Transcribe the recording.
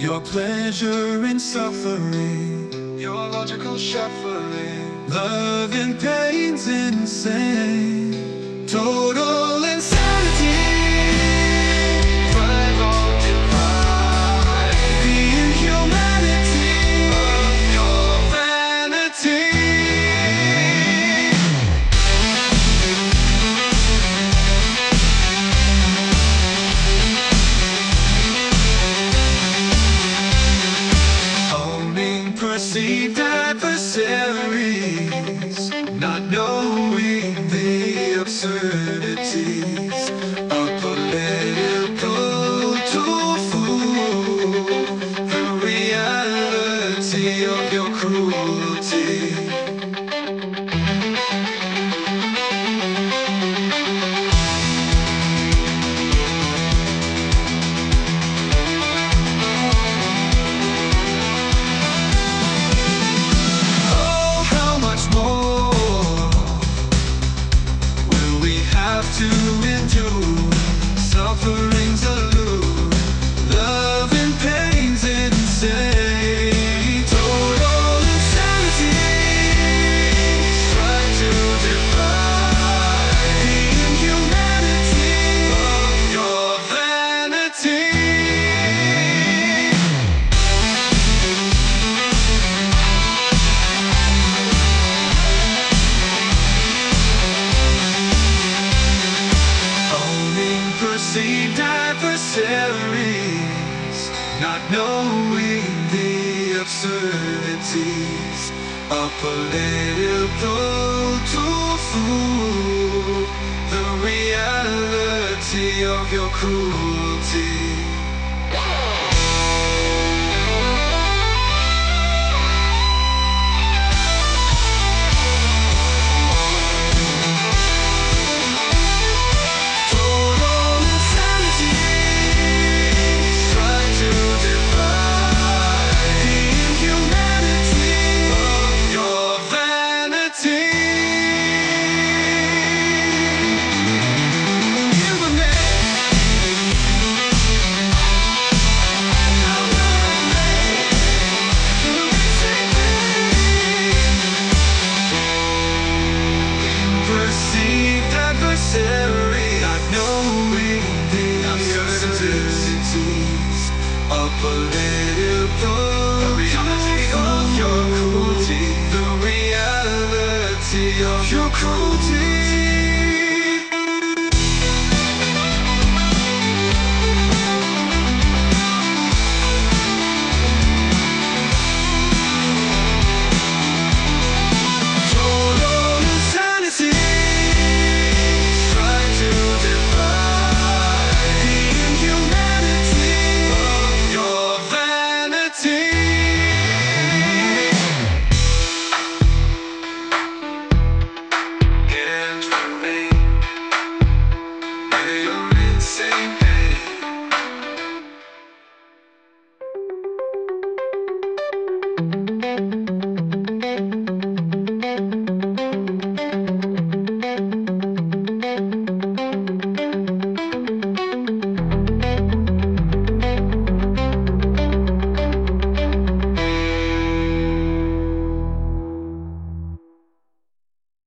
your pleasure in suffering, your logical shuffling, love and pain's insane, total insanity. Thrive on divine, the inhumanity of your vanity. Perceived adversaries, not knowing the absurdities of political tool, the reality of your cruelty. To endure sufferings alone, love and pain's insane, total insanity. Try to defy the inhumanity of your vanity. Perceived adversaries, not knowing the absurdities of political tool, the reality of your cruelty. Perceived adversary, not knowing the absurdities of political of your cruelty, the reality of your cruelty.